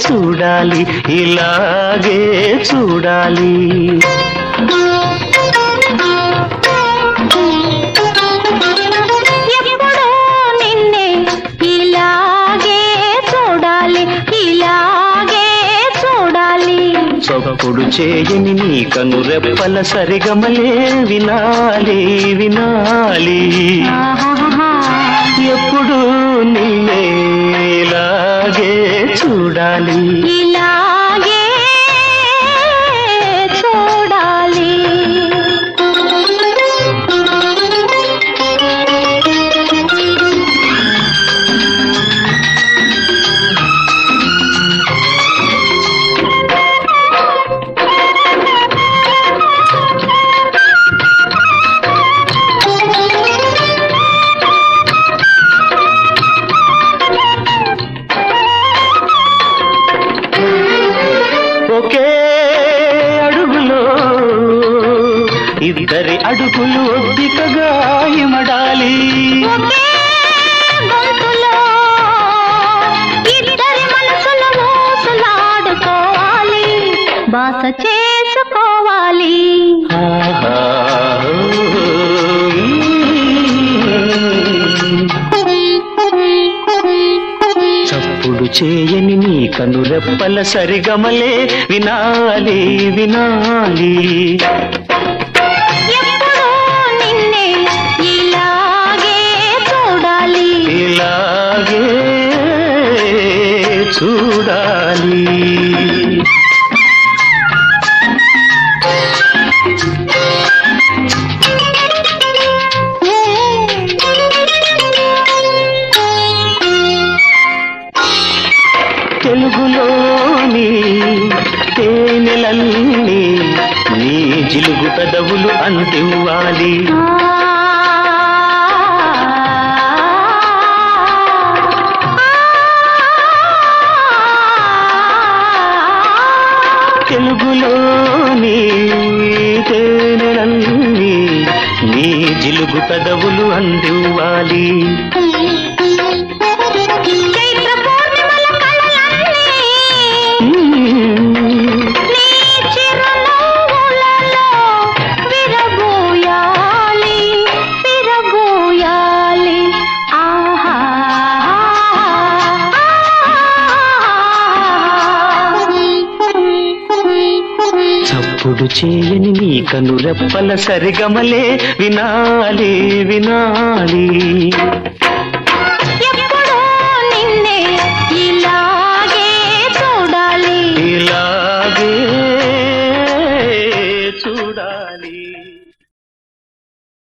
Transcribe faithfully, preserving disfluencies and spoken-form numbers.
చూడాలి ఇలాగే చూడాలి ఎప్పుడూ నిన్నే ఇలాగే చూడాలి ఇలాగే చూడాలి చప్పుడు చేయని నీ కనురెప్పల సరిగమలే వినాలి వినాలి ఎప్పుడు నిన్నే ఇలాగే చూడాలి ఇలాగే చూడాలి ఒకే అడుగులో ఇద్దరి అడుగులు ఒద్దికగా ఇమడాలి ఒకే గొంతులో ఇద్దరి మనసులు ఊసులాడుకోవాలి బాస చేసుకోవాలి ఆహా. చప్పుడు చేయని నీ కనురెప్పల సరిగమలే వినాలి వినాలి ఎప్పుడూ నిన్నే ఇలాగే చూడాలి ఇలాగే చూడాలి తెలుగులోని తేనెలన్నీ నీ జిలుగు పెదవులు అందివ్వాలి తెలుగులోని తేనెలన్నీ నీ జిలుగు పెదవులు అందివ్వాలి చైత్ర పూర్ణిమల కళలన్నీ నీ చిరునవ్వులలో విరబూయాలి విరబూయాలి ఆహా చప్పుడు చేయని నీ కనురెప్పల సరిగమలే వినాలి వినాలి